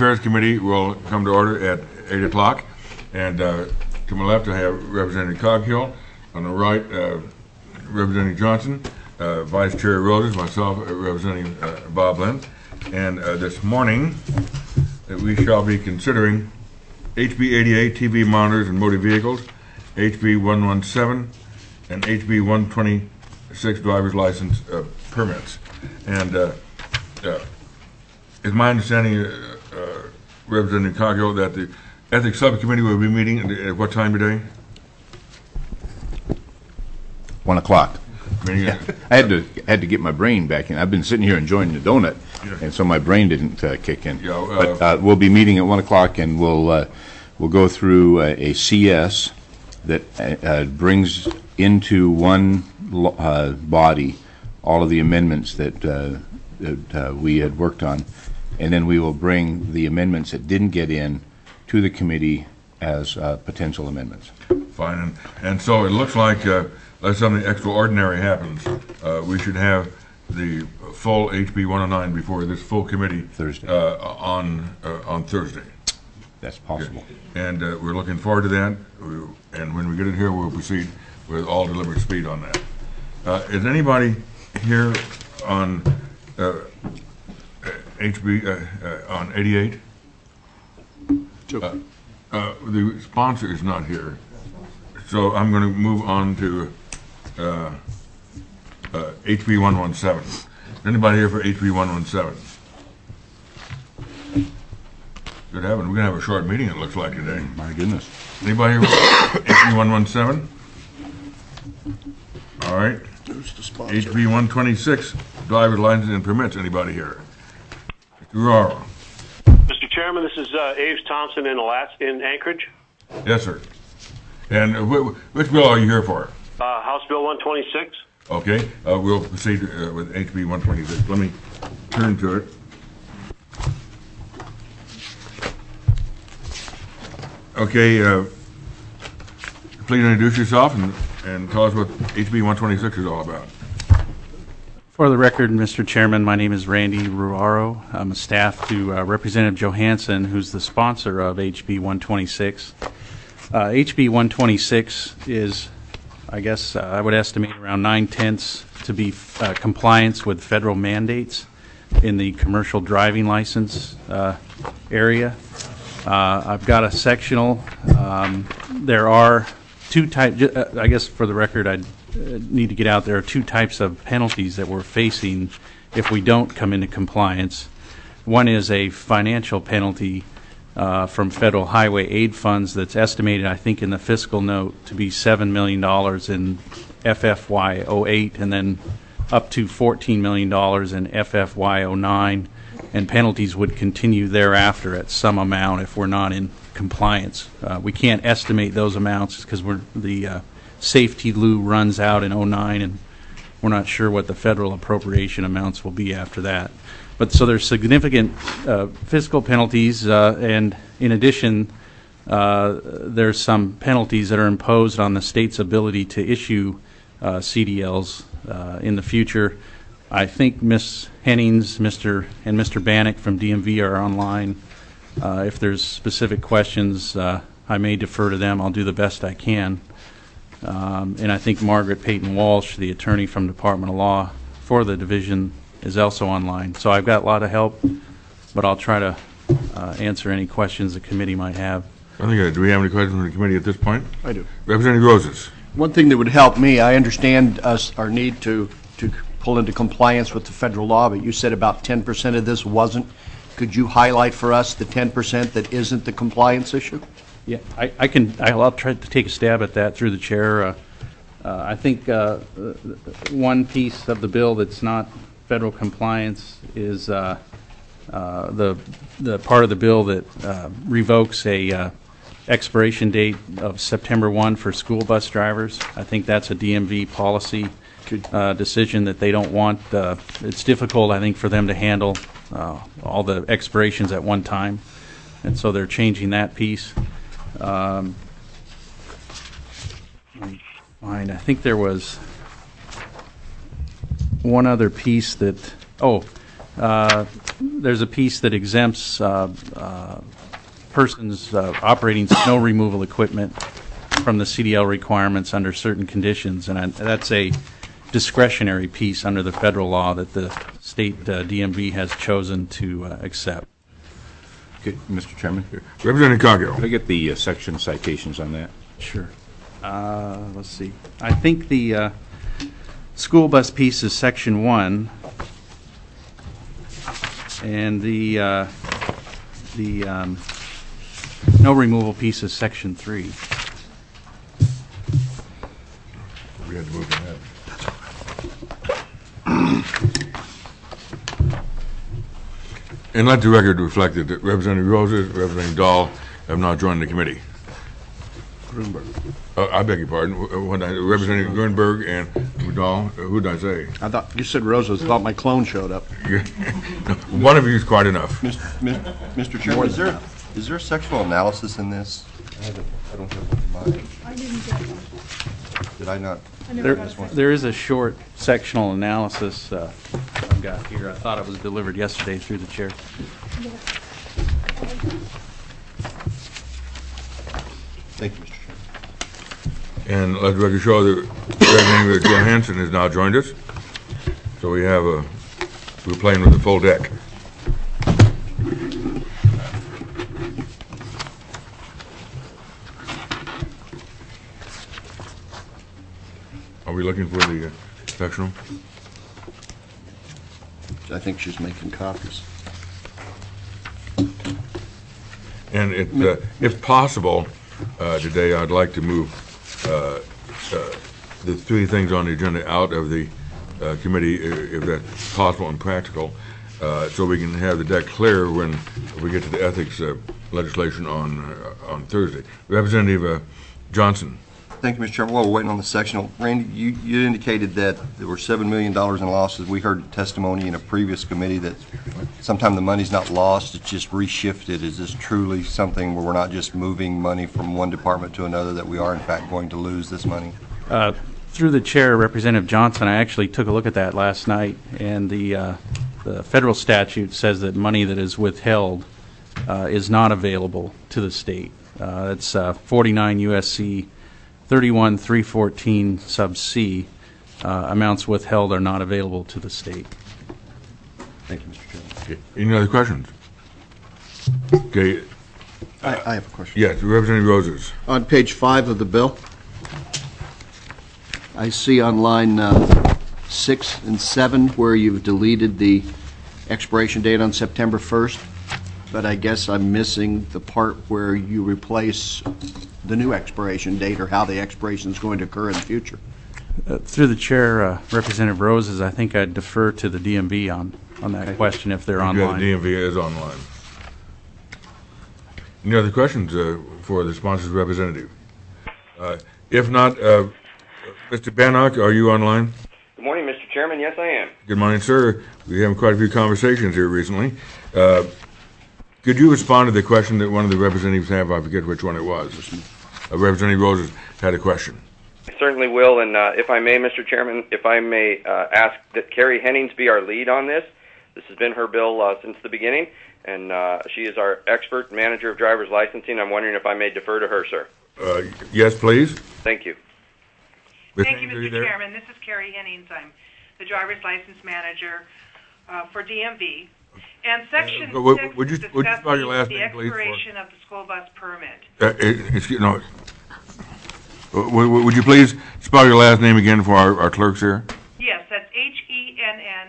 Affairs Committee will come to order at 8 o'clock. And to my left, I have Representative Coghill. On the right, Representative Johnson, Vice Chair Roses, myself, representing Bob Lynn. And this morning, we shall be considering HB 88 TV monitors and motor vehicles, HB 117, and HB 126 driver's license permits. And it's my understanding, Representative Coghill, that the Ethics Subcommittee will be meeting at what time today? 1 o'clock. Yeah. I had to get my brain back in. I've been sitting here enjoying the donut, and so my brain didn't kick in. But we'll be meeting at 1 o'clock, and we'll go through a CS that brings into one body all of the amendments that we had worked on, and then we will bring the amendments that didn't get in to the committee as potential amendments. Fine, and so it looks like unless something extraordinary happens, we should have the full HB 109 before this full committee Thursday on Thursday. That's possible. Okay. And we're looking forward to that. And when we get it here, we'll proceed with all deliberate speed on that. Is anybody here on HB on 88? The sponsor is not here, so I'm going to move on to HB 117. Anybody here for HB 117? Good heavens, we're going to have a short meeting, it looks like, today. My goodness. Anybody here for HB 117? All right. HB 126, driver's licenses and permits. Anybody here? Mr. Raro. Mr. Chairman, this is Aves Thompson in Anchorage. Yes, sir. And which bill are you here for? House Bill 126. Okay, we'll proceed with HB 126. Let me turn to it. Okay, please introduce yourself and tell us what HB 126 is all about. For the record, Mr. Chairman, my name is Randy Ruaro. I'm a staff to Representative Johansson, who's the sponsor of HB 126. HB 126 is, I guess, I would estimate around 9/10 to be compliance with federal mandates in the commercial driving license area. I've got a sectional. There are two types, I guess for the record, I need to get out, there are two types of penalties that we're facing if we don't come into compliance. One is a financial penalty from federal highway aid funds that's estimated, I think, in the fiscal note to be $7 million in FFY 08 and then up to $14 million in FFY 09, and penalties would continue thereafter at some amount if we're not in compliance. We can't estimate those amounts because the safety lieu runs out in 09, and we're not sure what the federal appropriation amounts will be after that. But so there's significant fiscal penalties, and in addition, there's some penalties that are imposed on the state's ability to issue CDLs in the future. I think Ms. Hennings, Mr. Bannock from DMV are online. If there's specific questions, I may defer to them. I'll do the best I can. And I think Margaret Peyton Walsh, the attorney from Department of Law for the division, is also online. So I've got a lot of help, but I'll try to answer any questions the committee might have. I think, do we have any questions from the committee at this point? I do. Representative Roses. One thing that would help me, I understand our need to pull into compliance with the federal law, but you said about 10% of this wasn't. Could you highlight for us the 10% that isn't the compliance issue? Yeah, I'll try to take a stab at that through the chair. I think one piece of the bill that's not federal compliance is the part of the bill that revokes a expiration date of September 1 for school bus drivers. I think that's a DMV policy decision that they don't want. It's difficult, I think, for them to handle all the expirations at one time, and so they're changing that piece. Let me find, I think there was one other piece that, there's a piece that exempts persons operating snow removal equipment from the CDL requirements under certain conditions, and that's a discretionary piece under the federal law that the state DMV has chosen to accept. Okay, Mr. Chairman, Representative Coghill. could I get the section citations on that? Sure. Let's see. I think the school bus piece is section 1, and the snow removal piece is section 3. We had to move ahead. And let the record reflect that Representative Roses, Representative Dahl have not joined the committee. Grunberg. I beg your pardon. Representative Grunberg and Dahl. Who did I say? I thought you said Roses. Thought my clone showed up. One of you is quite enough. Mr. Chairman, is there a sectional analysis in this? I don't have one in mind. I didn't get one. Did I not? I never got one. There is a short sectional analysis I've got here. I thought it was delivered yesterday through the chair. Thank you, Mr. Chairman. And let the record show that Representative Johansson has now joined us. So we're playing with the full deck. Are we looking for the sectional? I think she's making copies. And if possible, today I'd like to move the three things on the agenda out of the committee, if that's possible and practical, so we can have the deck clear when we get to the ethics legislation on Thursday. Representative Johnson. Thank you, Mr. Chairman. While we're waiting on the sectional, Randy, you indicated that there were $7 million in losses. We heard testimony in a previous committee that sometimes the money's not lost, it's just reshifted. Is this truly something where we're not just moving money from one department to another, that we are in fact going to lose this money? Through the chair, Representative Johnson, I actually took a look at that last night, and the federal statute says that money that is withheld is not available to the state. It's 49 U.S.C. 31314 sub C. Amounts withheld are not available to the state. Thank you, Mr. Chairman. Okay. Any other questions? Okay. I have a question. Yes, Representative Roses. On page 5 of the bill, I see on line 6 and 7 where you've deleted the expiration date on September 1st, but I guess I'm missing the part where you replace the new expiration date, or how the expiration is going to occur in the future. Through the chair, Representative Roses, I think I'd defer to the DMV on that question if they're online. Yeah, the DMV is online. Any other questions for the sponsor's representative? If not, Mr. Bannock, are you online? Good morning, Mr. Chairman. Yes, I am. Good morning, sir. We have quite a few conversations here recently. Could you respond to the question that one of the representatives had? I forget which one it was. Representative Roses had a question. I certainly will, and if I may, Mr. Chairman, if I may ask that Carrie Hennings be our lead on this. This has been her bill since the beginning, and she is our expert manager of driver's licensing. I'm wondering if I may defer to her, sir. Yes, please. Thank you. Thank you, Mr. Chairman. This is Carrie Hennings. I'm the driver's license manager for DMV. And Section 6 would you spell your last the name, please, expiration of the school bus permit. Would you please spell your last name again for our clerks here? Yes, that's Hennings.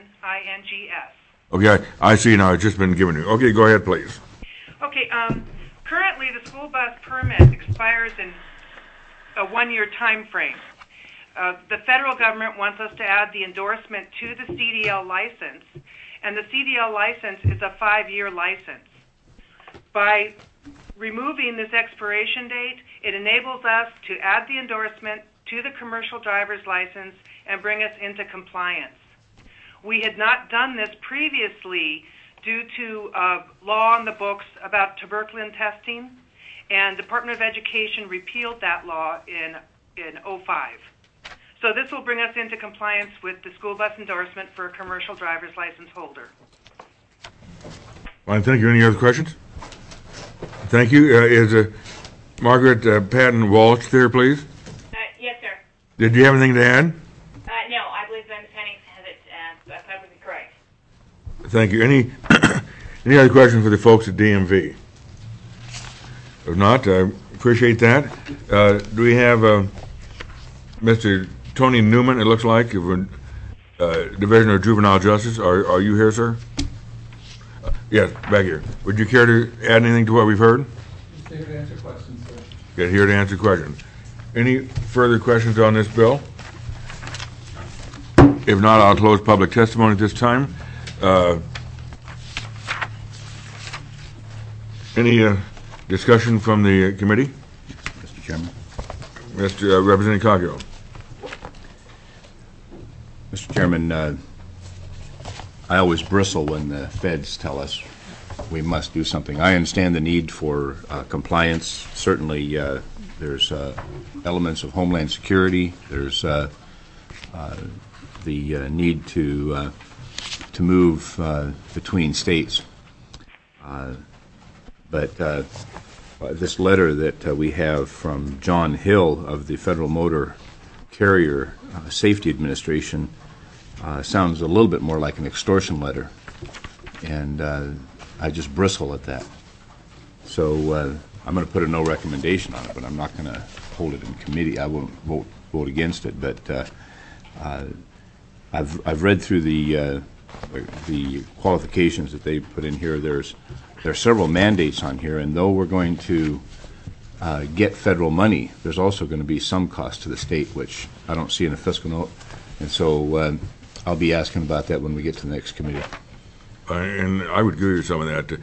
Okay, I see now. It's just been given to you. Okay, go ahead, please. Okay, currently the school bus permit expires in a one-year time frame. The federal government wants us to add the endorsement to the CDL license, and the CDL license is a 5-year license. By removing this expiration date, it enables us to add the endorsement to the commercial driver's license and bring us into compliance. We had not done this previously due to law on the books about tuberculin testing, and Department of Education repealed that law in 2005. So this will bring us into compliance with the school bus endorsement for a commercial driver's license holder. Fine, thank you. Any other questions? Thank you. Is Margaret Patton Walsh there, please? Yes, sir. Did you have anything to add? No, I believe Ms. Hennings has it perfectly correct. Thank you. Any other questions for the folks at DMV? If not, I appreciate that. Do we have Mr. Tony Newman, it looks like, of Division of Juvenile Justice? Are you here, sir? Yes, back here. Would you care to add anything to what we've heard? Just here to answer questions, sir. Get here to answer questions. Any further questions on this bill? If not, I'll close public testimony at this time. Any discussion from the committee? Mr. Chairman. Mr. Representative Coghill. Mr. Chairman, I always bristle when the feds tell us we must do something. I understand the need for compliance. Certainly, there's elements of homeland security. There's the need to move between states. But this letter that we have from John Hill of the Federal Motor Carrier Safety Administration sounds a little bit more like an extortion letter, and I just bristle at that. So I'm going to put a no recommendation on it, but I'm not going to hold it in committee. I won't vote against it, but I've read through the qualifications that they put in here. There are several mandates on here, and though we're going to get federal money, there's also going to be some cost to the state, which I don't see in a fiscal note, and so I'll be asking about that when we get to the next committee. And I would agree with some of that.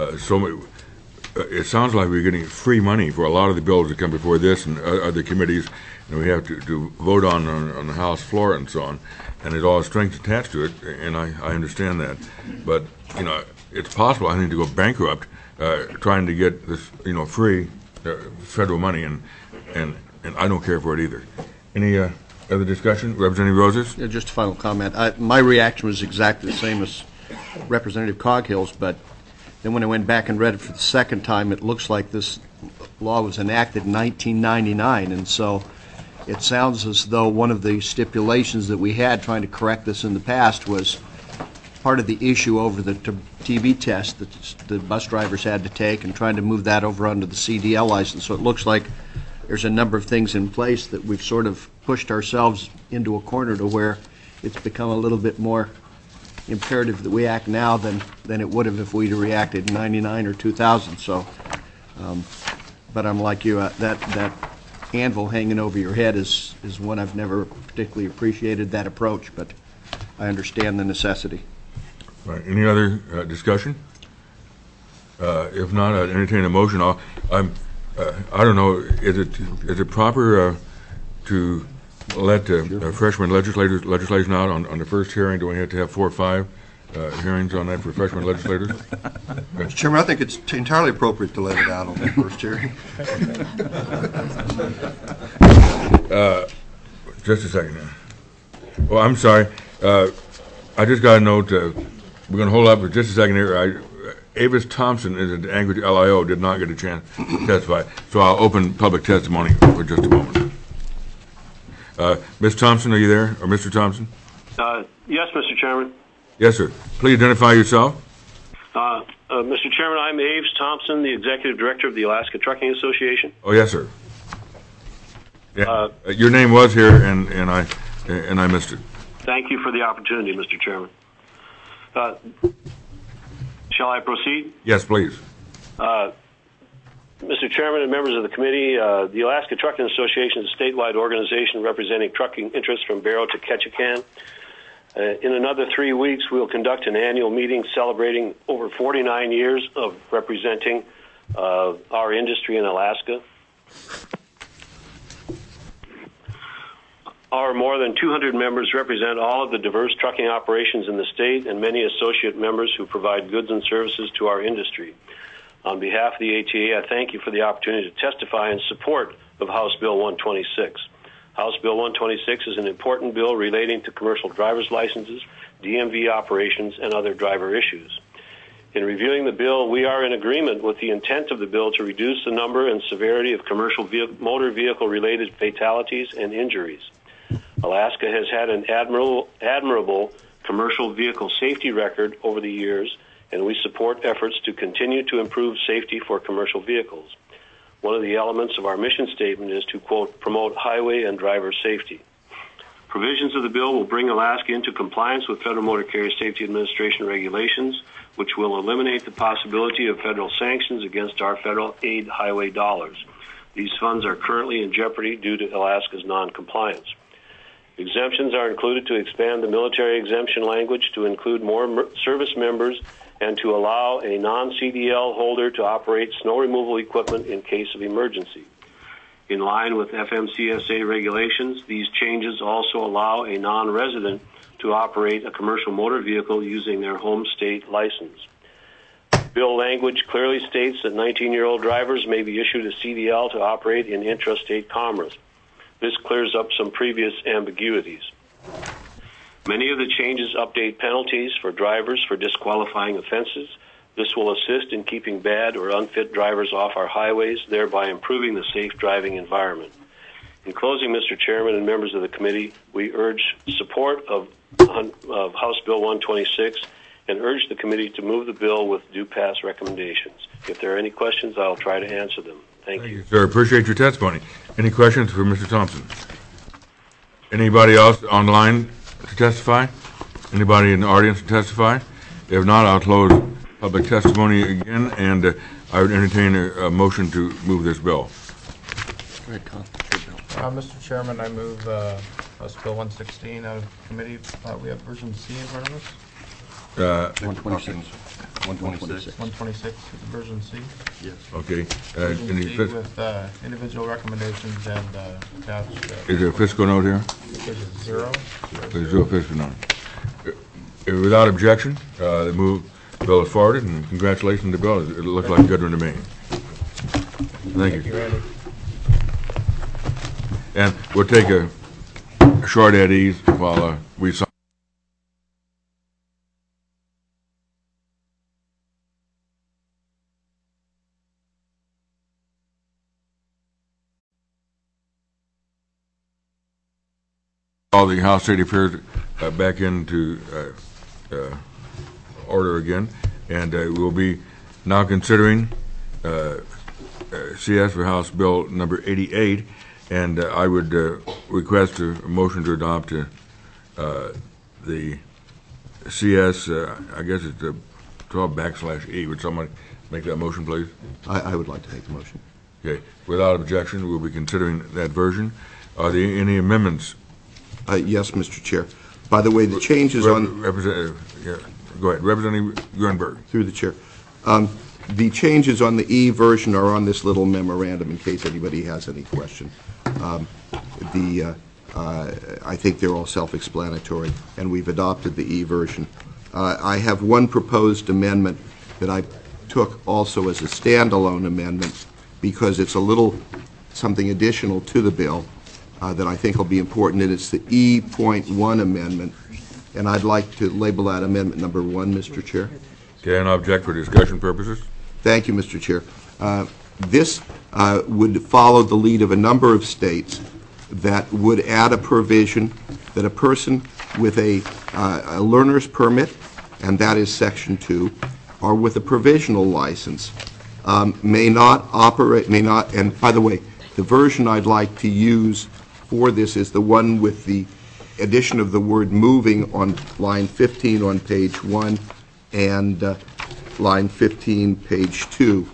It sounds like we're getting free money for a lot of the bills that come before this and other committees, and we have to vote on the House floor and so on, and there's all strings attached to it, and I understand that. But, it's possible, I think, to go bankrupt trying to get this, free federal money, and I don't care for it either. Any other discussion? Representative Roses? Yeah, just a final comment. My reaction was exactly the same as Representative Coghill's, but then when I went back and read it for the second time, it looks like this law was enacted in 1999, and so it sounds as though one of the stipulations that we had trying to correct this in the past was part of the issue over the TB test that the bus drivers had to take and trying to move that over onto the CDL license. So it looks like there's a number of things in place that we've sort of pushed ourselves into a corner to where it's become a little bit more imperative that we act now than it would have if we'd reacted in 99 or 2000. So, but I'm like you, that anvil hanging over your head is one I've never particularly appreciated that approach, but I understand the necessity. Right. Any other discussion? If not, I'd entertain a motion. I don't know. Is it proper to let freshman legislation out on the first hearing? Do we have to have 4 or 5 hearings on that for freshman legislators? Mr. Chairman, I think it's entirely appropriate to let it out on that first hearing. Just a second now. Well, I'm sorry. I just got a note. We're going to hold up for just a second here. Avis Thompson is an Anchorage LIO, did not get a chance to testify, so I'll open public testimony for just a moment. Ms. Thompson, are you there? Or Mr. Thompson? Yes, Mr. Chairman. Yes, sir. Please identify yourself. Mr. Chairman, I'm Aves Thompson, the Executive Director of the Alaska Trucking Association. Oh, yes, sir. Yeah, your name was here, and I missed it. Thank you for the opportunity, Mr. Chairman. Shall I proceed? Yes, please. Mr. Chairman and members of the committee, the Alaska Trucking Association is a statewide organization representing trucking interests from Barrow to Ketchikan. In another 3 weeks, we'll conduct an annual meeting celebrating over 49 years of representing our industry in Alaska. Our more than 200 members represent all of the diverse trucking operations in the state and many associate members who provide goods and services to our industry. On behalf of the ATA, I thank you for the opportunity to testify in support of House Bill 126. House Bill 126 is an important bill relating to commercial driver's licenses, DMV operations, and other driver issues. In reviewing the bill, we are in agreement with the intent of the bill to reduce the number and severity of commercial motor vehicle-related fatalities and injuries. Alaska has had an admirable commercial vehicle safety record over the years, and we support efforts to continue to improve safety for commercial vehicles. One of the elements of our mission statement is to, quote, promote highway and driver safety. Provisions of the bill will bring Alaska into compliance with Federal Motor Carrier Safety Administration regulations, which will eliminate the possibility of federal sanctions against our federal aid highway dollars. These funds are currently in jeopardy due to Alaska's non-compliance. Exemptions are included to expand the military exemption language to include more service members and to allow a non-CDL holder to operate snow removal equipment in case of emergency. In line with FMCSA regulations, these changes also allow a non-resident to operate a commercial motor vehicle using their home state license. Bill language clearly states that 19-year-old drivers may be issued a CDL to operate in intrastate commerce. This clears up some previous ambiguities. Many of the changes update penalties for drivers for disqualifying offenses. This will assist in keeping bad or unfit drivers off our highways, thereby improving the safe driving environment. In closing, Mr. Chairman and members of the committee, we urge support of House Bill 126 and urge the committee to move the bill with due pass recommendations. If there are any questions, I'll try to answer them. Thank you. Sir, appreciate your testimony. Any questions for Mr. Thompson? Anybody else online to testify? Anybody in the audience to testify? If not, I'll close public testimony again, and I would entertain a motion to move this bill. Go ahead, Con. Mr. Chairman, I move House Bill 116 out of committee. We have version C in front of us. 126. 126 is version C. Yes. Okay. Version C with individual recommendations and attached. Is there a fiscal note here? There's a zero. There's no fiscal note. Without objection, the bill is forwarded, and congratulations to the bill. It looks like a good one to me. Thank you. Randy. And we'll take a short at ease while we sign. All the House State Affairs back into order again, and we'll be now considering CS for House Bill number 88, and I would request a motion to adopt the CS, I guess it's 12/E. Would someone make that motion, please? I would like to make the motion. Okay. Without objection, we'll be considering that version. Are there any amendments? Yes, Mr. Chair. By the way, the changes on... Go ahead. Representative Grunberg. Through the Chair. The changes on the E version are on this little memorandum in case anybody has any question. I think they're all self-explanatory, and we've adopted the E version. I have one proposed amendment that I took also as a standalone amendment because it's a little something additional to the bill that I think will be important, and it's the E.1 amendment, and I'd like to label that amendment number 1, Mr. Chair. Okay, and object for discussion purposes. Thank you, Mr. Chair. This would follow the lead of a number of states that would add a provision that a person with a learner's permit, and that is Section 2, or with a provisional license, may not operate, and by the way, the version I'd like to use for this is the one with the addition of the word moving on line 15 on page 1 and line 15, page 2.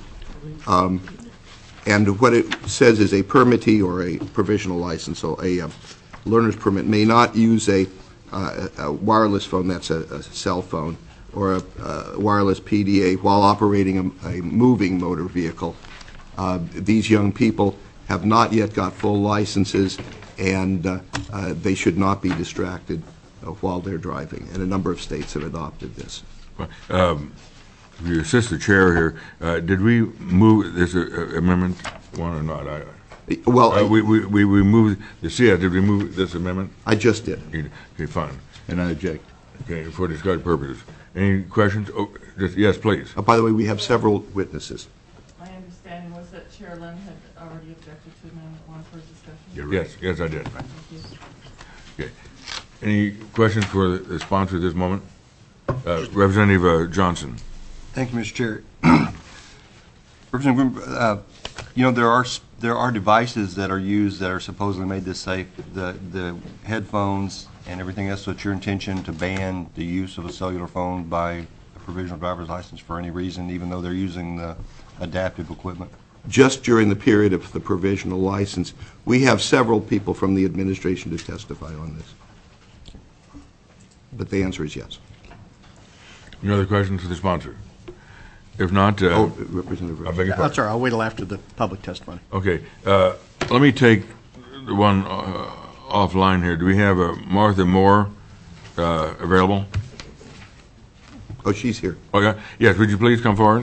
And what it says is a permittee or a provisional license, so a learner's permit, may not use a wireless phone, that's a cell phone, or a wireless PDA while operating a moving motor vehicle. These young people have not yet got full licenses, and they should not be distracted while they're driving, and a number of states have adopted this. You assist the chair here. Did we move this amendment 1 or not? Well, we moved the CS. Did we move this amendment? I just did. Okay, fine. And I object. Okay, for discussion purposes. Any questions? Oh, yes, please. By the way, we have several witnesses. My understanding was that Chair Lynn had already objected to Amendment 1 for discussion. Yes, I did. Thank you. Okay. Any questions for the sponsor at this moment? Representative Johnson. Thank you, Mr. Chair. Representative, there are devices that are used that are supposedly made this safe. The headphones and everything else. So it's your intention to ban the use of a cellular phone by a provisional driver's license for any reason, even though they're using the adaptive equipment? Just during the period of the provisional license. We have several people from the administration to testify on this. But the answer is yes. Any other questions for the sponsor? If not, Representative I beg your pardon. That's all right. I'll wait till after the public testimony. Okay, let me take the one offline here. Do we have Martha Moore available? Oh, she's here. Oh, yeah. Yes, would you please come forward?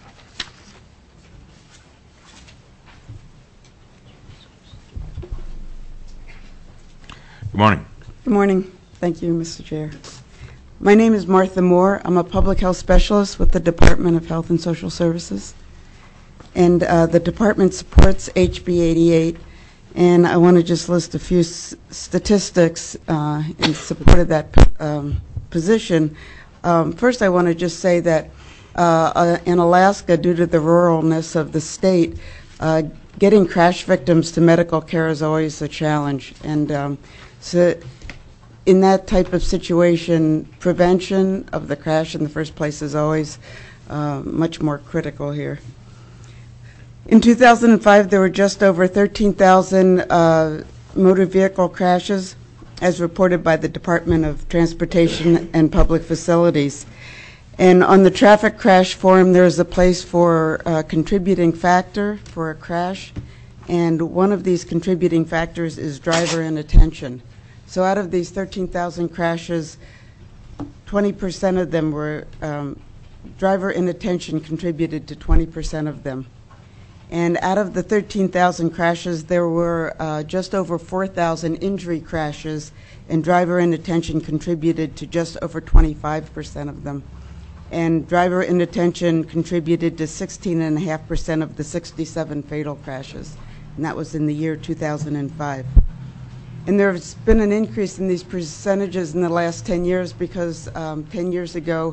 Good morning. Good morning. Thank you, Mr. Chair. My name is Martha Moore. I'm a public health specialist with the Department of Health and Social Services. And the department supports HB 88. And I want to just list a few statistics in support of that position. First, I want to just say that in Alaska, due to the ruralness of the state, getting crash victims to medical care is always a challenge. And so in that type of situation, prevention of the crash in the first place is always much more critical here. In 2005, there were just over 13,000 motor vehicle crashes, as reported by the Department of Transportation and Public Facilities. And on the traffic crash forum, there is a place for a contributing factor for a crash. And one of these contributing factors is driver inattention. So out of these 13,000 crashes, 20% of them were driver inattention contributed to 20% of them. And out of the 13,000 crashes, there were just over 4,000 injury crashes, and driver inattention contributed to just over 25% of them. And driver inattention contributed to 16.5% of the 67 fatal crashes, and that was in the year 2005. And there's been an increase in these percentages in the last 10 years because 10 years ago,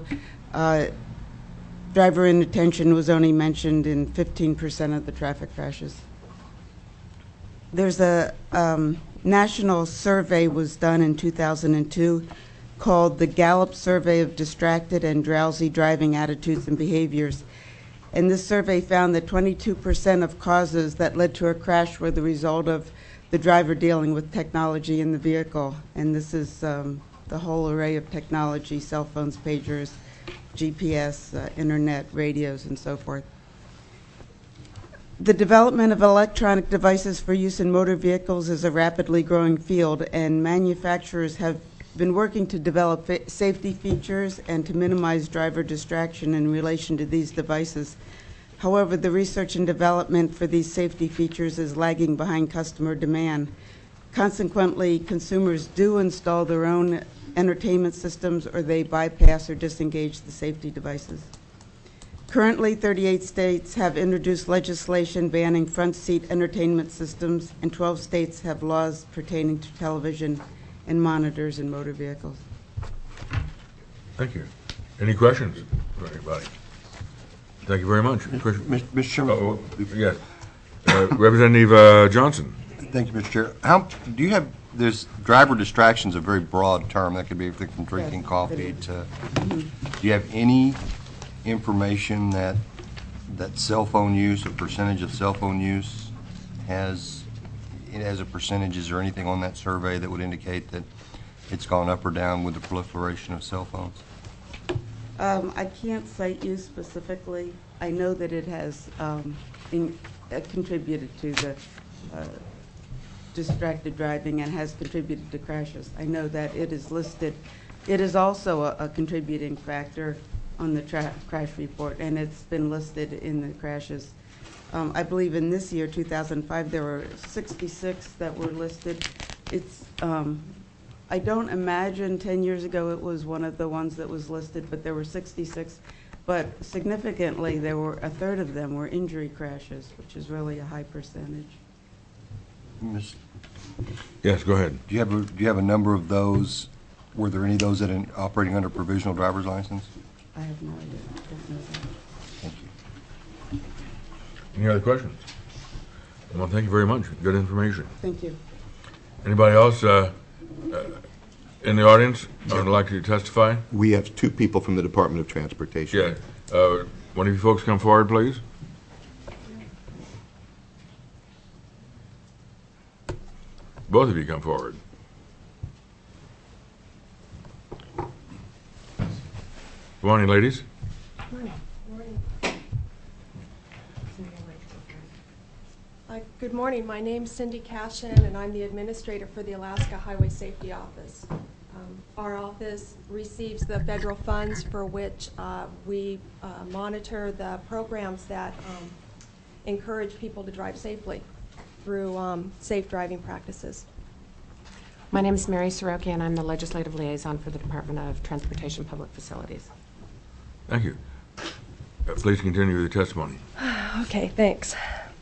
driver inattention was only mentioned in 15% of the traffic crashes. There's a national survey was done in 2002 called the Gallup Survey of Distracted and Drowsy Driving Attitudes and Behaviors. And this survey found that 22% of causes that led to a crash were the result of the driver dealing with technology in the vehicle. And this is the whole array of technology, cell phones, pagers, GPS, internet, radios, and so forth. The development of electronic devices for use in motor vehicles is a rapidly growing field, and manufacturers have been working to develop safety features and to minimize driver distraction in relation to these devices. However, the research and development for these safety features is lagging behind customer demand. Consequently, consumers do install their own entertainment systems, or they bypass or disengage the safety devices. Currently, 38 states have introduced legislation banning front seat entertainment systems, and 12 states have laws pertaining to television and monitors in motor vehicles. Thank you. Any questions for anybody? Thank you very much. Mr. Chairman. Yes. Representative Johnson. Thank you, Mr. Chair. Do you have, there's driver distraction is a very broad term. That could be everything from drinking coffee to, do you have any information that cell phone use, a percentage of cell phone use has a percentage? Is there anything on that survey that would indicate that it's gone up or down with the proliferation of cell phones? I can't cite you specifically. I know that it has contributed to the distracted driving and has contributed to crashes. I know that it is listed. It is also a contributing factor on the crash report, and it's been listed in the crashes. I believe in this year, 2005, there were 66 that were listed. It's, I don't imagine 10 years ago it was one of the ones that was listed, but there were 66. But significantly, there were a third of them were injury crashes, which is really a high percentage. Yes, go ahead. Do you have a number of those? Were there any of those that are operating under provisional driver's license? I have no idea. I don't know that. Thank you. Any other questions? Well, thank you very much. Good information. Thank you. Anybody else in the audience would like to testify? We have two people from the Department of Transportation. Yeah. One of you folks come forward, please. Both of you come forward. Good morning, ladies. Good morning. My name's Cindy Cashin, and I'm the administrator for the Alaska Highway Safety Office. Our office receives the federal funds for which we monitor the programs that encourage people to drive safely through safe driving practices. My name is Mary Soroki, and I'm the legislative liaison for the Department of Transportation Public Facilities. Thank you. Please continue with your testimony. Okay, thanks.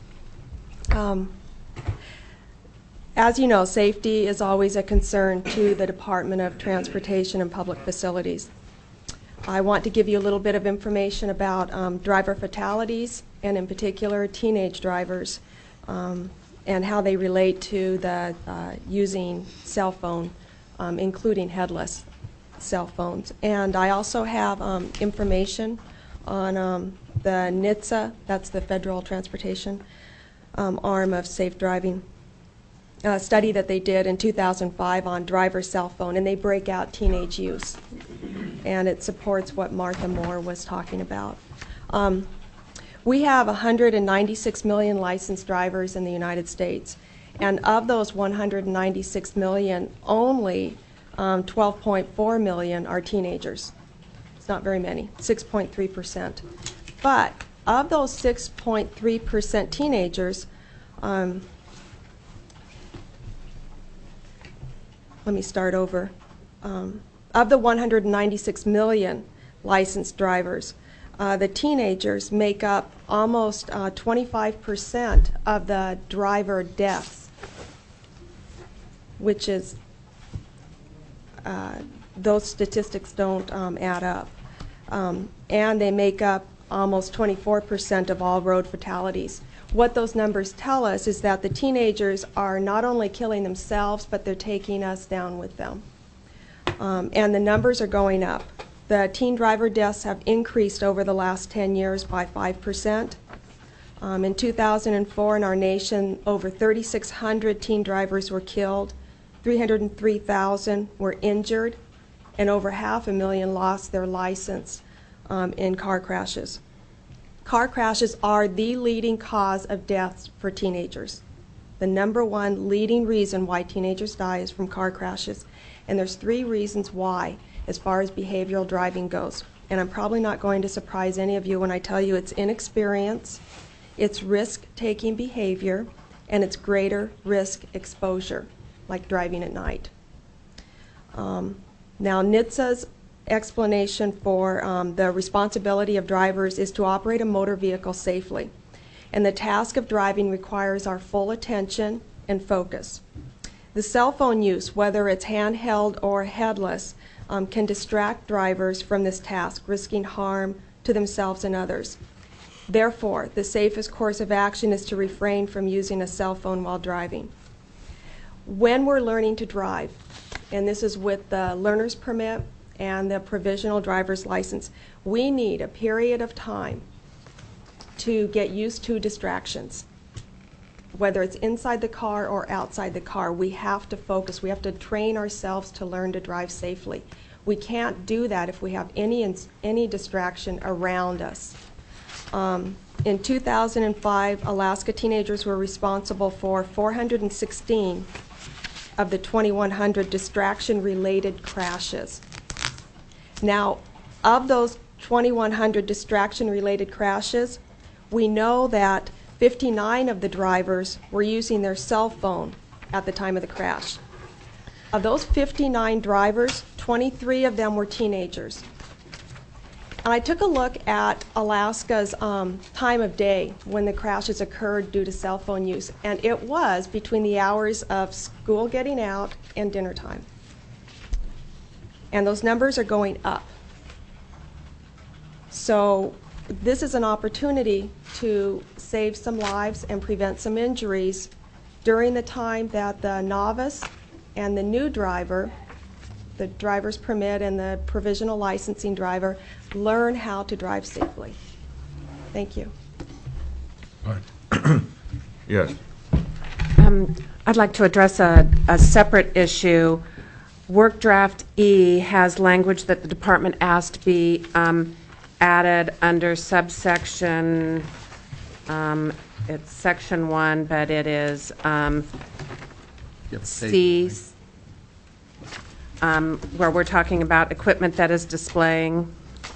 As you know, safety is always a concern to the Department of Transportation and Public Facilities. I want to give you a little bit of information about driver fatalities, and in particular teenage drivers, and how they relate to the using cell phone, including headless cell phones. And I also have information on the NHTSA, that's the Federal Transportation arm of safe driving, study that they did in 2005 on driver cell phone, and they break out teenage use. And it supports what Martha Moore was talking about. We have 196 million licensed drivers in the United States, and of those 196 million, only 12.4 million are teenagers. It's not very many, 6.3%. But of those 6.3% teenagers, let me start over. Of the 196 million licensed drivers, the teenagers make up almost 25% of the driver deaths, which is, those statistics don't add up. And they make up almost 24% of all road fatalities. What those numbers tell us is that the teenagers are not only killing themselves, but they're taking us down with them. And the numbers are going up. The teen driver deaths have increased over the last 10 years by 5%. In 2004 in our nation, over 3,600 teen drivers were killed, 303,000 were injured, and over 500,000 lost their license in car crashes. Car crashes are the leading cause of deaths for teenagers. The number one leading reason why teenagers die is from car crashes. And there's 3 reasons why as far as behavioral driving goes. And I'm probably not going to surprise any of you when I tell you it's inexperience, it's risk-taking behavior, and it's greater risk exposure, like driving at night. Now, NHTSA's explanation for the responsibility of drivers is to operate a motor vehicle safely. And the task of driving requires our full attention and focus. The cell phone use, whether it's handheld or headless, can distract drivers from this task, risking harm to themselves and others. Therefore, the safest course of action is to refrain from using a cell phone while driving. When we're learning to drive, and this is with the learner's permit and the provisional driver's license, we need a period of time to get used to distractions. Whether it's inside the car or outside the car, we have to focus. We have to train ourselves to learn to drive safely. We can't do that if we have any distraction around us. In 2005, Alaska teenagers were responsible for 416 of the 2,100 distraction-related crashes. Now, of those 2,100 distraction-related crashes, we know that 59 of the drivers were using their cell phone at the time of the crash. Of those 59 drivers, 23 of them were teenagers. And I took a look at Alaska's time of day when the crashes occurred due to cell phone use, and it was between the hours of school getting out and dinner time. And those numbers are going up. So this is an opportunity to save some lives and prevent some injuries during the time that the novice and the new driver, the driver's permit and the provisional licensing driver, learn how to drive safely. Thank you. All right. Yes. I'd like to address a separate issue. Work draft E has language that the department asked be added under subsection, it's section 1, but it is C, where we're talking about equipment that is displaying.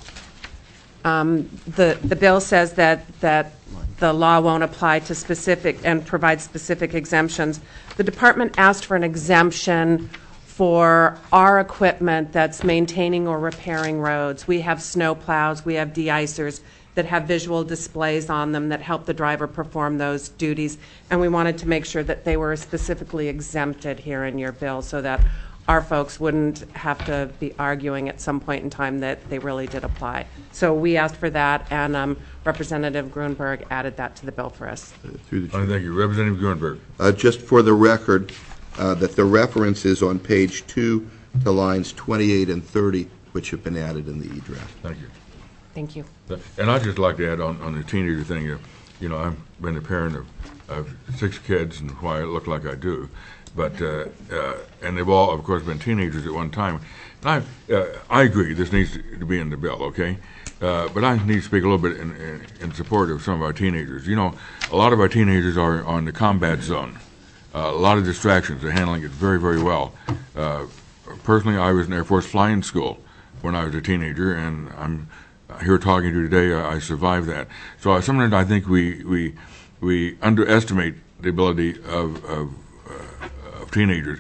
The bill says that the law won't apply to specific and provide specific exemptions. The department asked for an exemption for our equipment that's maintaining or repairing roads. We have snow plows, we have de-icers that have visual displays on them that help the driver perform those duties, and we wanted to make sure that they were specifically exempted here in your bill so that our folks wouldn't have to be arguing at some point in time that they really did apply. So we asked for that, and Representative Grunberg added that to the bill for us. Through the chair. Thank you. Representative Grunberg. Just for the record, that the reference is on page 2 to lines 28 and 30, which have been added in the e-draft. Thank you. Thank you. And I'd just like to add on the teenager thing, you know, I've been a parent of 6 kids and why I look like I do. But, and they've all, of course, been teenagers at one time. And I agree this needs to be in the bill, okay? But I need to speak a little bit in support of some of our teenagers. You know, a lot of our teenagers are on the combat zone. A lot of distractions. They're handling it very, very well. Personally, I was in Air Force flying school when I was a teenager, and I'm here talking to you today. I survived that. So sometimes I think we underestimate the ability of teenagers.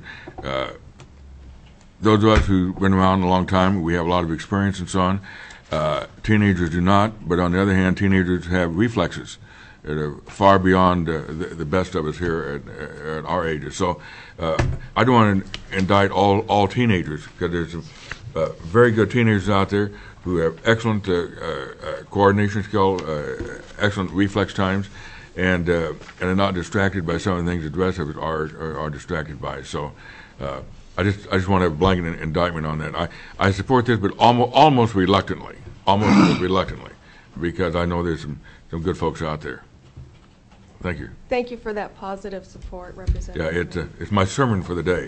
Those of us who've been around a long time, we have a lot of experience and so on. Teenagers do not, but on the other hand, teenagers have reflexes that are far beyond the best of us here at our ages. So I don't want to indict all teenagers, because there's very good teenagers out there who have excellent coordination skill, excellent reflex times, and are not distracted by some of the things that the rest of us are distracted by. So I just want to have a blanket indictment on that. I support this, but almost reluctantly, because I know there's some good folks out there. Thank you. Thank you for that positive support, Representative. Yeah, it's my sermon for the day.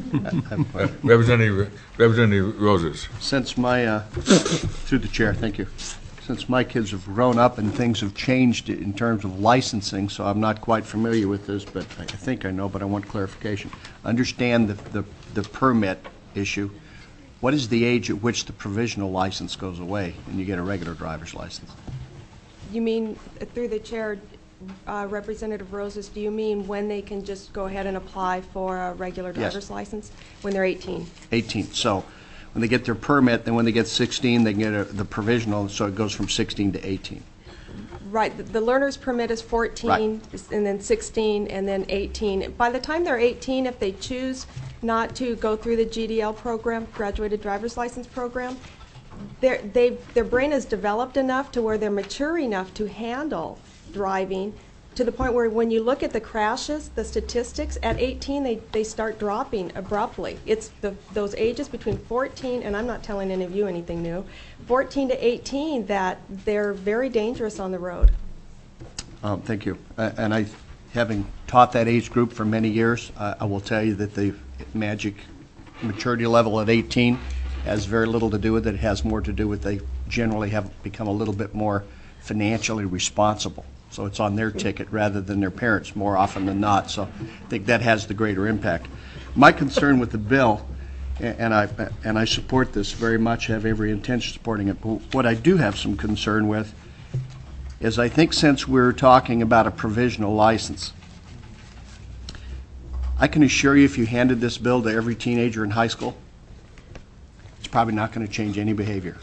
Representative Roses. Since my, through the chair, thank you. Since my kids have grown up and things have changed in terms of licensing, so I'm not quite familiar with this, but I think I know, but I want clarification. Understand the permit issue. What is the age at which the provisional license goes away and you get a regular driver's license? You mean, through the chair, Representative Roses, do you mean when they can just go ahead and apply for a regular driver's license? When they're 18. 18. So when they get their permit, then when they get 16, they can get the provisional, so it goes from 16 to 18. Right. The learner's permit is 14, right, and then 16, and then 18. By the time they're 18, if they choose not to go through the GDL program, Graduated Driver's License Program, their brain is developed enough to where they're mature enough to handle driving, to the point where when you look at the crashes, the statistics, at 18 they start dropping abruptly. It's those ages between 14, and I'm not telling any of you anything new, 14 to 18, that they're very dangerous on the road. Thank you. And I, having taught that age group for many years, I will tell you that the magic maturity level at 18 has very little to do with it. It has more to do with they generally have become a little bit more financially responsible. So it's on their ticket rather than their parents more often than not. So I think that has the greater impact. My concern with the bill, and I support this very much, have every intention of supporting it, but what I do have some concern with is I think since we're talking about a provisional license, I can assure you if you handed this bill to every teenager in high school, it's probably not going to change any behavior.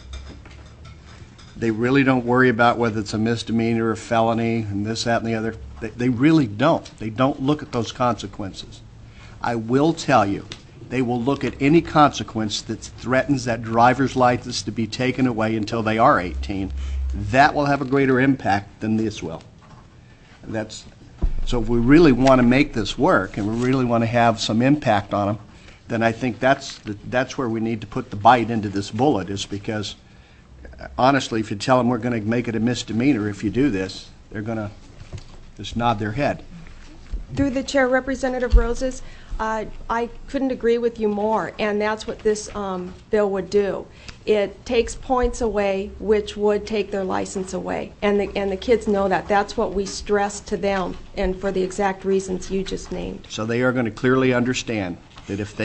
They really don't worry about whether it's a misdemeanor or a felony and this, that, and the other. They really don't. They don't look at those consequences. I will tell you, they will look at any consequence that threatens that driver's license to be taken away until they are 18. That will have a greater impact than this will. So if we really want to make this work and we really want to have some impact on them, then I think that's where we need to put the bite into this bullet, is because honestly, if you tell them we're going to make it a misdemeanor if you do this, they're going to just nod their head. Through the chair, Representative Roses, I couldn't agree with you more, and that's what this bill would do. It takes points away, which would take their license away, and the kids know that. That's what we stress to them, and for the exact reasons you just named. So they are going to clearly understand that if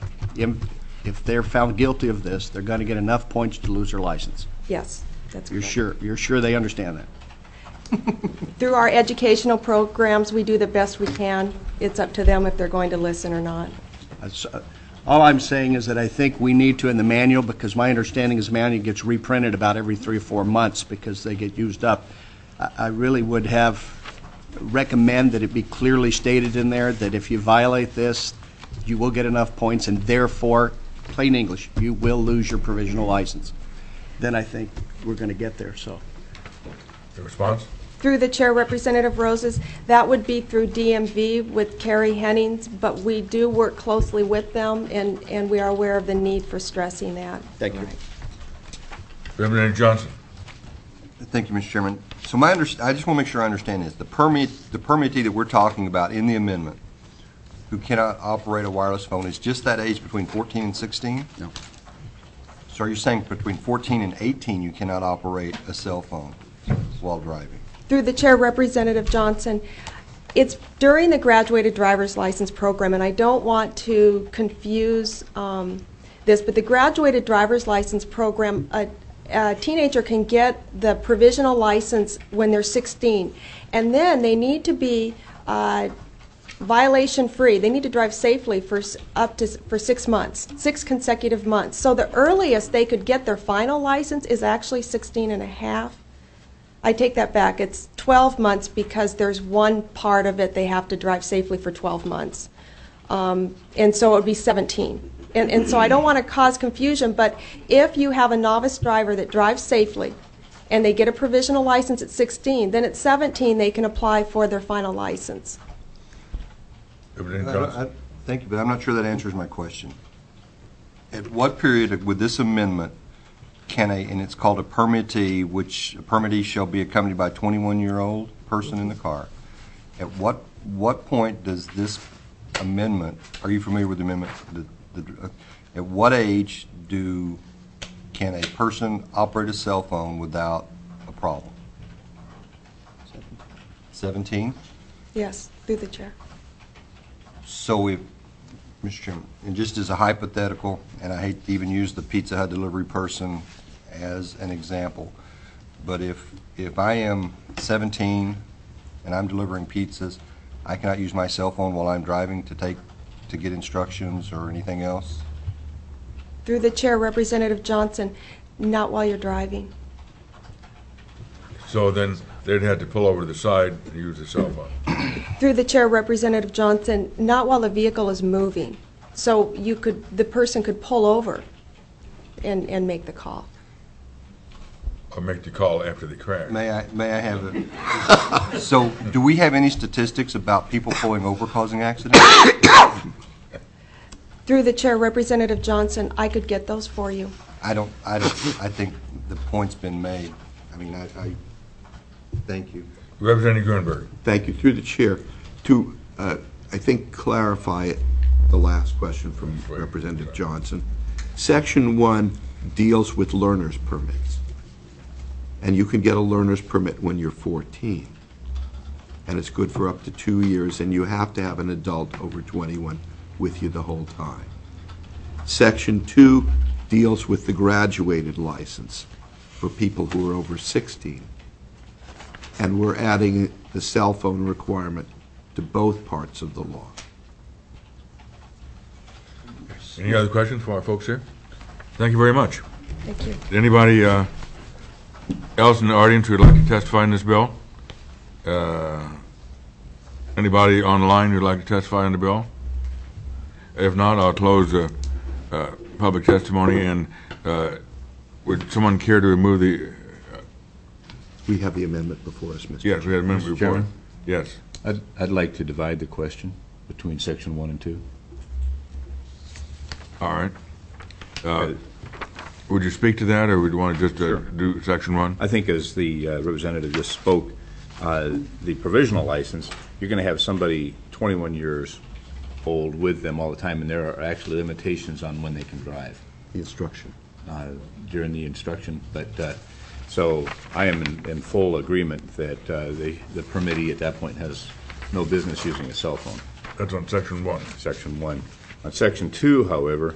they're found guilty of this, they're going to get enough points to lose their license. Yes, that's You're correct. You're sure they understand that? Through our educational programs, we do the best we can. It's up to them if they're going to listen or not. All I'm saying is that I think we need to, in the manual, because my understanding is the manual gets reprinted about every 3 or 4 months because they get used up. I really would recommend that it be clearly stated in there that if you violate this, you will get enough points, and therefore, plain English, you will lose your provisional license. Then I think we're going to get there. So, the response? Through the chair, Representative Roses, that would be through DMV with Carrie Hennings, but we do work closely with them, and we are aware of the need for stressing that. Thank you. Representative Johnson. Thank you, Mr. Chairman. So I just want to make sure I understand this. The permittee that we're talking about in the amendment who cannot operate a wireless phone is just that age between 14 and 16? No. So are you saying between 14 and 18 you cannot operate a cell phone while driving? Through the chair, Representative Johnson, it's during the graduated driver's license program, and I don't want to confuse this, but the graduated driver's license program, a teenager can get the provisional license when they're 16, and then they need to be violation-free. They need to drive safely for 6 months, 6 consecutive months. So the earliest they could get their final license is actually 16 and a half. I take that back. It's 12 months because there's one part of it they have to drive safely for 12 months. And so it would be 17. And so I don't want to cause confusion, but if you have a novice driver that drives safely and they get a provisional license at 16, then at 17 they can apply for their final license. Thank you, but I'm not sure that answers my question. At what period with this amendment and it's called a permittee, which a permittee shall be accompanied by a 21-year-old person in the car. At what point does this amendment, are you familiar with the amendment? At what age can a person operate a cell phone without a problem? 17? Yes, through the chair. So if, Mr. Chairman, and just as a hypothetical, and I hate to even use the Pizza Hut delivery person as an example, but if I am 17 and I'm delivering pizzas, I cannot use my cell phone while I'm driving to get instructions or anything else? Through the chair, Representative Johnson, not while you're driving. So then they'd have to pull over to the side and use the cell phone. Through the chair, Representative Johnson, not while the vehicle is moving. So the person could pull over and make the call. Or make the call after the crash. May I have it? So do we have any statistics about people pulling over causing accidents? Through the chair, Representative Johnson, I could get those for you. I think the point's been made. I mean, I thank you. Representative Grunberg. Thank you. Through the chair, to, I think, clarify the last question from Representative Johnson. Section 1 deals with learner's permits. And you can get a learner's permit when you're 14. And it's good for up to 2 years, and you have to have an adult over 21 with you the whole time. Section 2 deals with the graduated license for people who are over 16. And we're adding the cell phone requirement to both parts of the law. Yes. Any other questions for our folks here? Thank you very much. Thank you. Anybody else in the audience who would like to testify in this bill? Anybody online who would like to testify on the bill? If not, I'll close public testimony. And would someone care to remove the... We have the amendment before us, Mr. Yes, we have the amendment before us. Yes. I'd like to divide the question between Section 1 and 2. All right. Would you speak to that, or would you want to just do Section 1? I think as the representative just spoke, the provisional license, you're going to have somebody 21 years old with them all the time, and there are actually limitations on when they can drive. The instruction. During the instruction. But so I am in full agreement that the permittee at that point has no business using a cell phone. That's on Section 1. Section 1. On Section 2, however,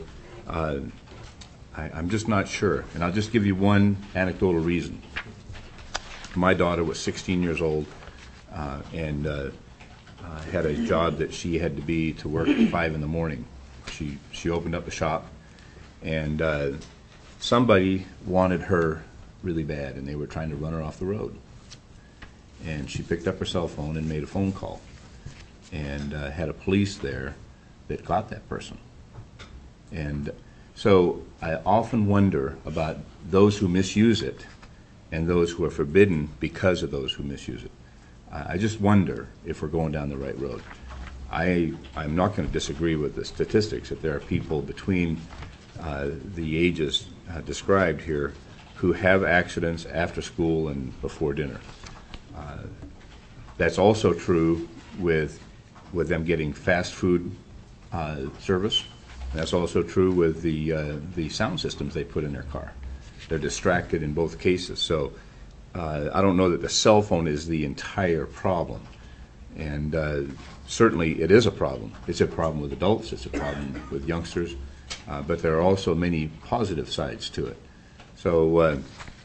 I'm just not sure. And I'll just give you one anecdotal reason. My daughter was 16 years old and had a job that she had to be to work at 5 in the morning. She opened up a shop, and somebody wanted her really bad, and they were trying to run her off the road. And she picked up her cell phone and made a phone call, and had a police there that got that person. And so I often wonder about those who misuse it and those who are forbidden because of those who misuse it. I just wonder if we're going down the right road. I'm not going to disagree with the statistics that there are people between the ages described here who have accidents after school and before dinner. That's also true with them getting fast food service. That's also true with the sound systems they put in their car. They're distracted in both cases. So I don't know that the cell phone is the entire problem. And certainly it is a problem. It's a problem with adults. It's a problem with youngsters. But there are also many positive sides to it. So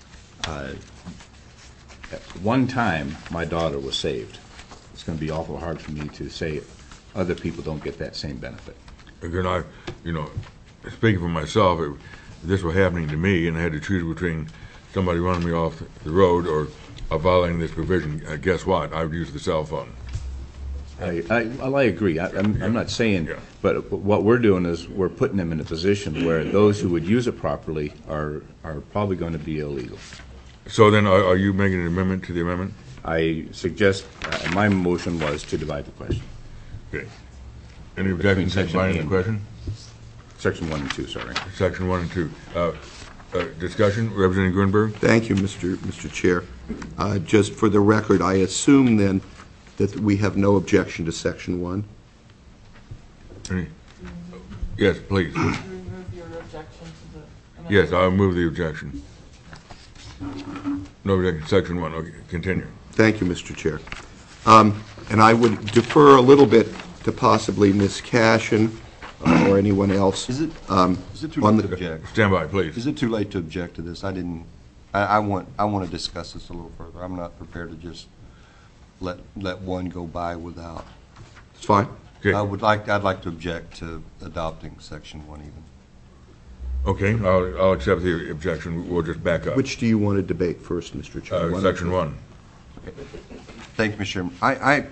at one time, my daughter was saved. It's going to be awful hard for me to say other people don't get that same benefit. Again, speaking for myself, if this were happening to me and I had to choose between somebody running me off the road or violating this provision, guess what? I would use the cell phone. I agree. I'm not saying, but what we're doing is we're putting them in a position where those who would use it properly are probably going to be illegal. So then are you making an amendment to the amendment? I suggest, my motion was to divide the question. Okay. Any objections to dividing the question? Section 1 and 2, sorry. Section 1 and 2. Discussion, Representative Grunberg. Thank you, Mr. Chair. Just for the record, I assume then that we have no objection to Section 1. Yes, please. Remove your objection to the amendment. Yes, I'll move the objection. No objection, Section 1. Okay, continue. Thank you, Mr. Chair. And I would defer a little bit to possibly Ms. Cashin or anyone else. Is it too late to object? Stand by, please. Is it too late to object to this? I want to discuss this a little further. I'm not prepared to just let one go by without. It's fine. Okay. I'd like to object to adopting Section 1 even. Okay, I'll accept the objection. We'll just back up. Which do you want to debate first, Mr. Chair? Section 1. Thank you, Mr. Chairman.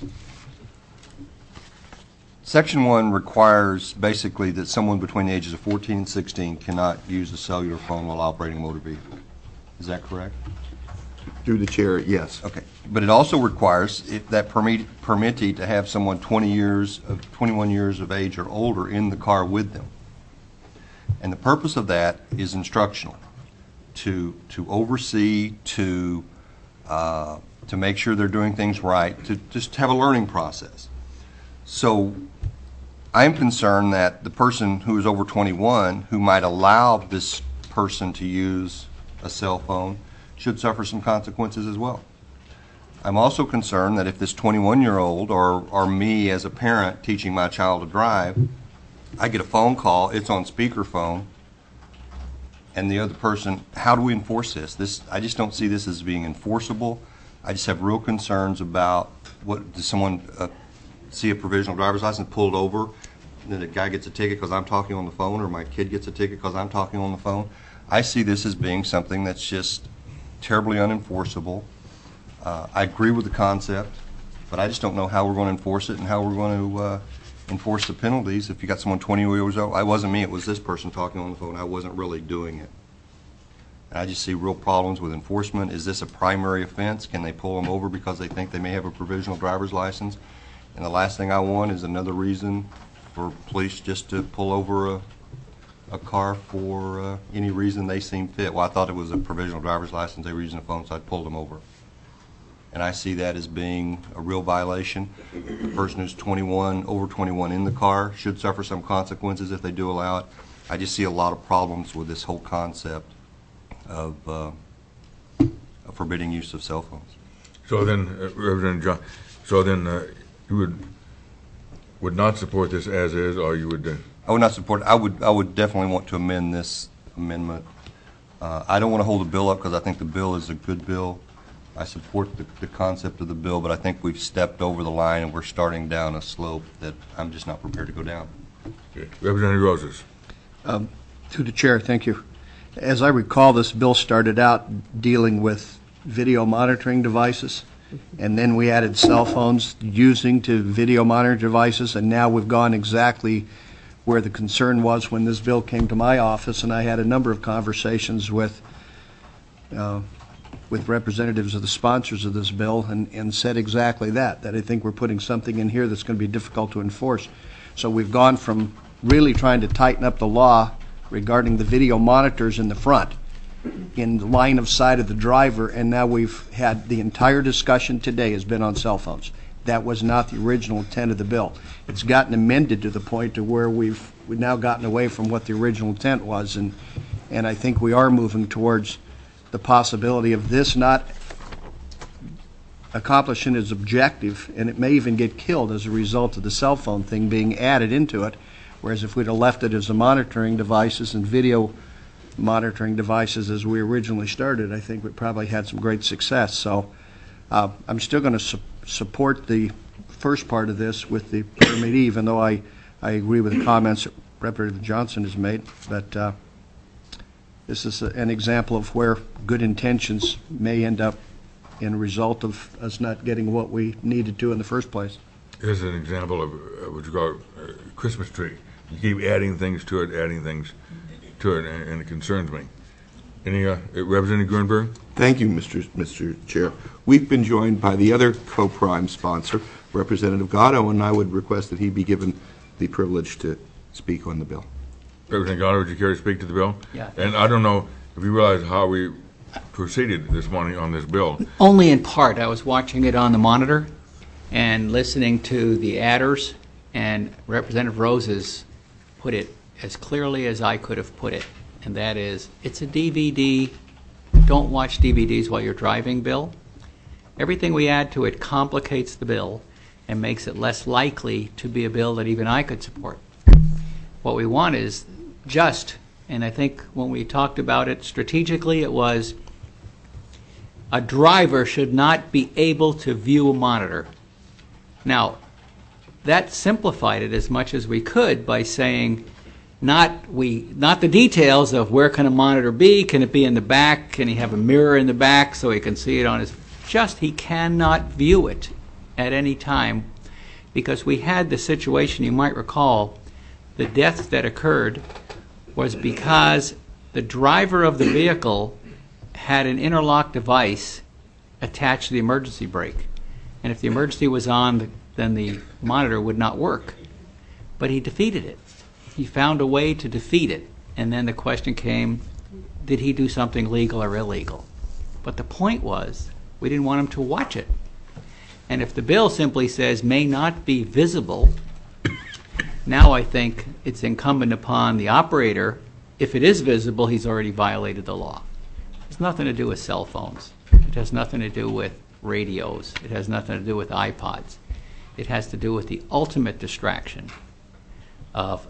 Section 1 requires basically that someone between the ages of 14 and 16 cannot use a cellular phone while operating a motor vehicle. Is that correct? Through the chair, yes. Okay. But it also requires that permittee to have someone 21 years of age or older in the car with them. And the purpose of that is instructional, to oversee, to make sure they're doing things right, to just have a learning process. So I'm concerned that the person who is over 21 who might allow this person to use a cell phone should suffer some consequences as well. I'm also concerned that if this 21-year-old or me as a parent teaching my child to drive, I get a phone call, it's on speakerphone, and the other person, how do we enforce this? I just don't see this as being enforceable. I just have real concerns about does someone see a provisional driver's license pulled over, that a guy gets a ticket because I'm talking on the phone, or my kid gets a ticket because I'm talking on the phone. I see this as being something that's just terribly unenforceable. I agree with the concept, but I just don't know how we're going to enforce it and how we're going to enforce the penalties if you got someone 20 years old. It wasn't me, it was this person talking on the phone. I wasn't really doing it. And I just see real problems with enforcement. Is this a primary offense? Can they pull them over because they think they may have a provisional driver's license? And the last thing I want is another reason for police just to pull over a car for any reason they seem fit. Well, I thought it was a provisional driver's license. They were using a phone, so I pulled them over. And I see that as being a real violation. The person who's 21, over 21 in the car should suffer some consequences if they do allow it. I just see a lot of problems with this whole concept of forbidding use of cell phones. So then, Representative John, so then you would not support this as is, or you would? I would not support it. I would definitely want to amend this amendment. I don't want to hold the bill up because I think the bill is a good bill. I support the concept of the bill, but I think we've stepped over the line and we're starting down a slope that I'm just not prepared to go down. Okay. Representative Roses. To the chair, thank you. As I recall, this bill started out dealing with video monitoring devices, and then we added cell phones using to video monitor devices, and now we've gone exactly where the concern was when this bill came to my office, and I had a number of conversations with representatives of the sponsors of this bill and said exactly that I think we're putting something in here that's going to be difficult to enforce. So we've gone from really trying to tighten up the law regarding the video monitors in the front, in the line of sight of the driver, and now we've had the entire discussion today has been on cell phones. That was not the original intent of the bill. It's gotten amended to the point to where we've now gotten away from what the original intent was, and I think we are moving towards the possibility of this not accomplishing its objective, and it may even get killed as a result of the cell phone thing being added into it, whereas if we'd have left it as a monitoring devices and video monitoring devices as we originally started, I think we probably had some great success. So I'm still going to support the first part of this with the permit, even though I agree with the comments that Representative Johnson has made, but this is an example of where good intentions may end up in a result of us not getting what we needed to in the first place. Here's an example of what you call a Christmas tree. You keep adding things to it, and it concerns me. Any Representative Grunberg? Thank you, Mr. Chair. We've been joined by the other co-prime sponsor, Representative Gatto, and I would request that he be given the privilege to speak on the bill. Representative Gatto, would you care to speak to the bill? Yeah. And I don't know if you realize how we proceeded this morning on this bill. Only in part. I was watching it on the monitor and listening to the adders, and Representative Roses put it as clearly as I could have put it, and that is, it's a DVD, don't watch DVDs while you're driving bill. Everything we add to it complicates the bill and makes it less likely to be a bill that even I could support. What we want is just, and I think when we talked about it strategically, it was a driver should not be able to view a monitor. Now, that simplified it as much as we could by saying not the details of where can a monitor be, can it be in the back, can he have a mirror in the back so he can see it on his, just he cannot view it at any time, because we had the situation, you might recall, the death that occurred was because the driver of the vehicle had an interlock device attached to the emergency brake, and if the emergency was on, then the monitor would not work. But he defeated it. He found a way to defeat it, and then the question came, did he do something legal or illegal? But the point was, we didn't want him to watch it. And if the bill simply says may not be visible, now I think it's incumbent upon the operator, if it is visible, he's already violated the law. It has nothing to do with cell phones. It has nothing to do with radios. It has nothing to do with iPods. It has to do with the ultimate distraction of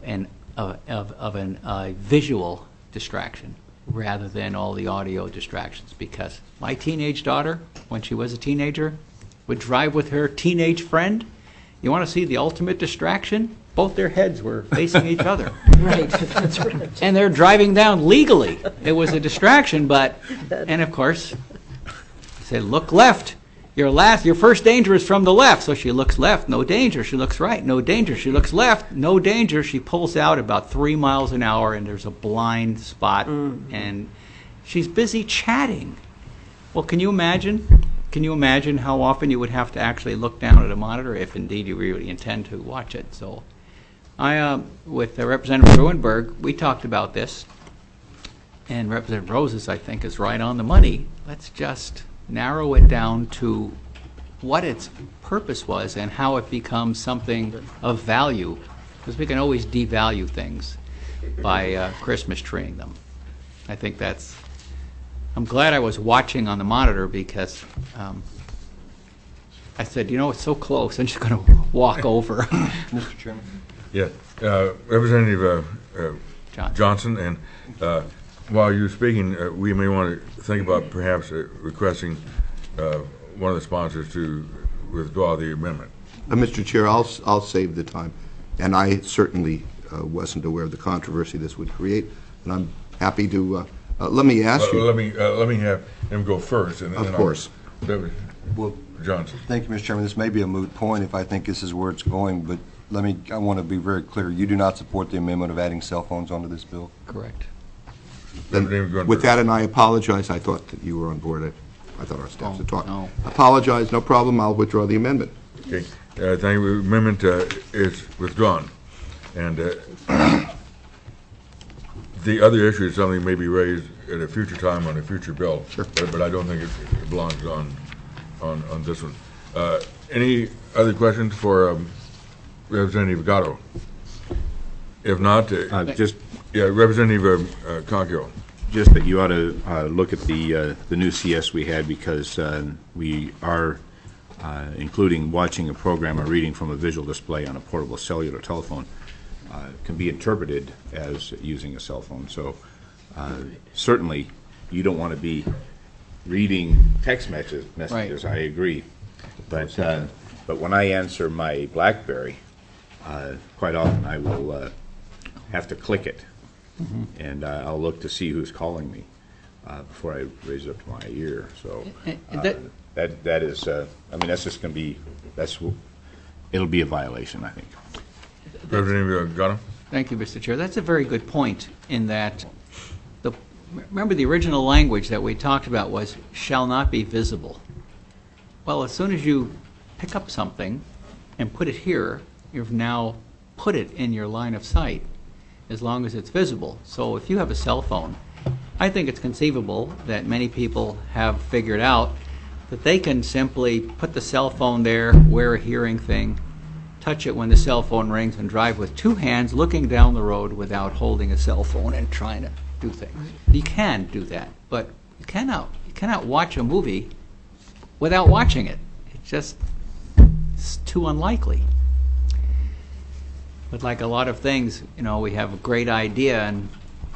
a visual distraction rather than all the audio distractions. Because my teenage daughter, when she was a teenager, would drive with her teenage friend. You want to see the ultimate distraction? both their heads were facing each other. Right, that's right. And they're driving down legally. It was a distraction, and of course, he said, look left. Your first danger is from the left. So she looks left, no danger. She looks right, no danger. She looks left, no danger. She pulls out about 3 miles an hour, and there's a blind spot, and she's busy chatting. Well, can you imagine? Can you imagine how often you would have to actually look down at a monitor if indeed you really intend to watch it? So with Representative Gruenberg, we talked about this, and Representative Roses, I think, is right on the money. Let's just narrow it down to what its purpose was and how it becomes something of value, because we can always devalue things by Christmas treeing them. I think that's... I'm glad I was watching on the monitor, because I said, it's so close, I'm just going to walk over. Mr. Chairman? Yeah. Representative Johnson, and while you're speaking, we may want to think about perhaps requesting one of the sponsors to withdraw the amendment. Mr. Chair, I'll save the time, and I certainly wasn't aware of the controversy this would create, and I'm happy to. Let me ask you. Let me have him go first, and of course. Well, Johnson. Thank you, Mr. Chairman. This may be a moot point if I think this is where it's going, but I want to be very clear. You do not support the amendment of adding cell phones onto this bill? Correct. Then, with that, and I apologize, I thought that you were on board. I thought our staff had talked. No. Apologize, no problem. I'll withdraw the amendment. Okay. Thank you. Amendment is withdrawn. And the other issue is something may be raised at a future time on a future bill. Sure. But I don't think it belongs on this one. Any other questions for Representative Gatto? If not, Representative Coghill. Just that you ought to look at the new CS we had, because we are including watching a program or reading from a visual display on a portable cellular telephone can be interpreted as using a cell phone. So certainly you don't want to be reading text messages. Right. I agree. But when I answer my BlackBerry, quite often I will have to click it. Mm-hmm. And I'll look to see who's calling me before I raise it up to my ear. So that is, that's just going to be, it'll be a violation, I think. Representative Gatto? Thank you, Mr. Chair. That's a very good point, in that remember the original language that we talked about was shall not be visible. Well, as soon as you pick up something and put it here, you've now put it in your line of sight, as long as it's visible. So if you have a cell phone, I think it's conceivable that many people have figured out that they can simply put the cell phone there, wear a hearing thing, touch it when the cell phone rings, and drive with two hands looking down the road without holding a cell phone and trying to do things. You can do that, but you cannot watch a movie without watching it. It's too unlikely. But like a lot of things, we have a great idea, and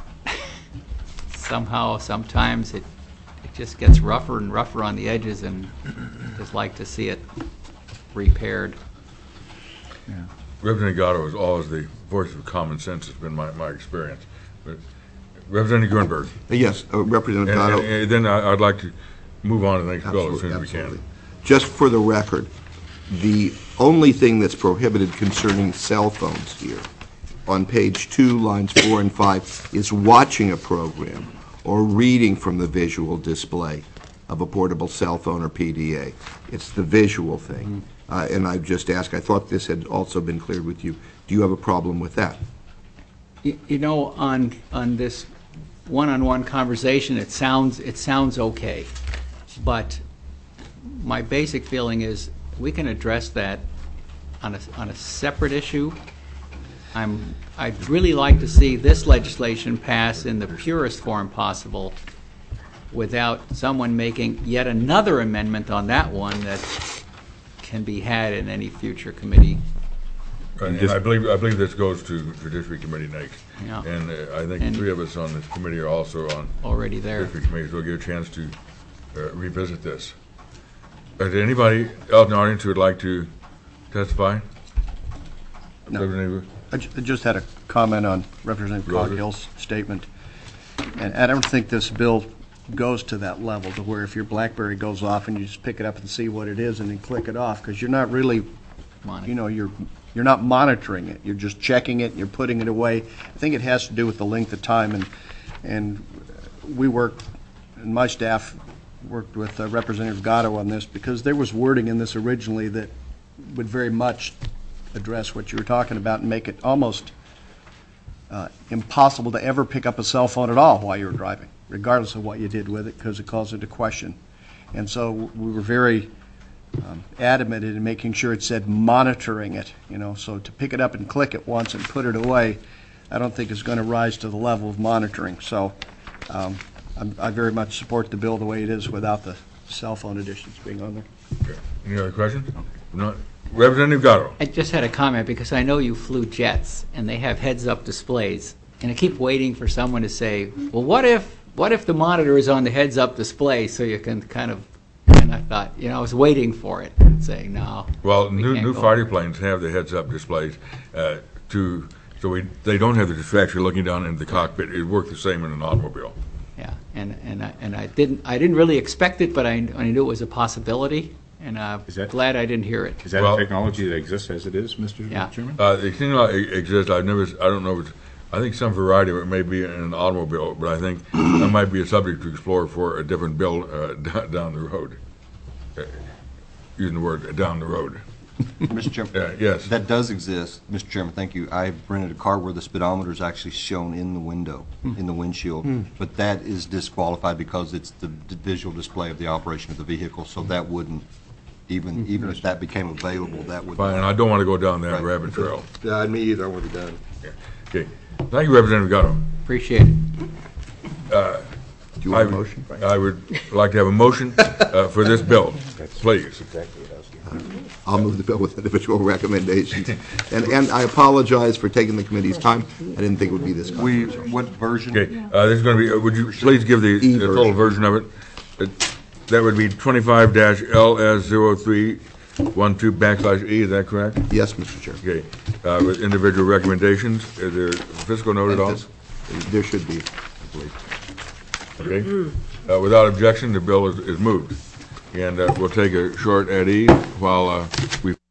sometimes it just gets rougher and rougher on the edges, and just like to see it repaired. Yeah. Representative Gatto is always the voice of common sense, has been my experience. But Representative Gruenberg. Yes, Representative Gatto. And then I'd like to move on to the next bill as soon as we can. Just for the record, the only thing that's prohibited concerning cell phones here, on page 2, lines 4 and 5, is watching a program or reading from the visual display of a portable cell phone or PDA. It's the visual thing. And I just asked, I thought this had also been cleared with you. Do you have a problem with that? On this one-on-one conversation, it sounds okay. But my basic feeling is we can address that on a separate issue. I'd really like to see this legislation pass in the purest form possible, without someone making yet another amendment on that one that can be had in any future committee. And I believe this goes to Judiciary Committee next. Yeah. And I think the three of us on this committee are also on already there. Judiciary Committee, so we'll get a chance to revisit this. Is there anybody else in the audience who would like to testify? Representative? I just had a comment on Representative Coghill's statement. And I don't think this bill goes to that level, to where if your BlackBerry goes off and you just pick it up and see what it is and then click it off, because you're not really, you're not monitoring it. You're just checking it, and you're putting it away. I think it has to do with the length of time, and we worked, and my staff worked with Representative Gatto on this, because there was wording in this originally that would very much address what you were talking about and make it almost impossible to ever pick up a cell phone at all while you were driving, regardless of what you did with it, because it calls into question. And so we were very adamant in making sure it said monitoring it, so to pick it up and click it once and put it away, I don't think is going to rise to the level of monitoring. So I very much support the bill the way it is without the cell phone additions being on there. Okay. Any other questions? No. Representative Gatto. I just had a comment because I know you flew jets and they have heads-up displays, and I keep waiting for someone to say, well, what if the monitor is on the heads-up display, so you can kind of, and I thought, I was waiting for it, saying no. Well, new fighter planes have the heads-up displays so they don't have the distraction looking down into the cockpit. It works the same in an automobile. Yeah, and I didn't really expect it, but I knew it was a possibility. And glad I didn't hear it. Is that a technology that exists as it is, Mr. Chairman? It seems like it exists. I don't know. I think some variety of it may be in an automobile, but I think that might be a subject to explore for a different bill down the road. Using the word down the road. Mr. Chairman, yes. That does exist, Mr. Chairman. Thank you. I rented a car where the speedometer is actually shown in the window, in the windshield, but that is disqualified because it's the visual display of the operation of the vehicle, so that wouldn't. Even if that became available, that would. Fine, and I don't want to go down that rabbit trail. Me either. I want to be done. Okay. Thank you, Representative Gatto. Appreciate it. Do you want a motion? I would like to have a motion for this bill, please. I'll move the bill with individual recommendations. And I apologize for taking the committee's time. I didn't think it would be this controversial. What version? Okay. This is going to be, would you please give the total version of it? That would be 25-LS0312/E, is that correct? Yes, Mr. Chair. Okay. With individual recommendations, is there a fiscal note at all? There should be, I believe. Okay. Without objection, the bill is moved. And we'll take a short ad while we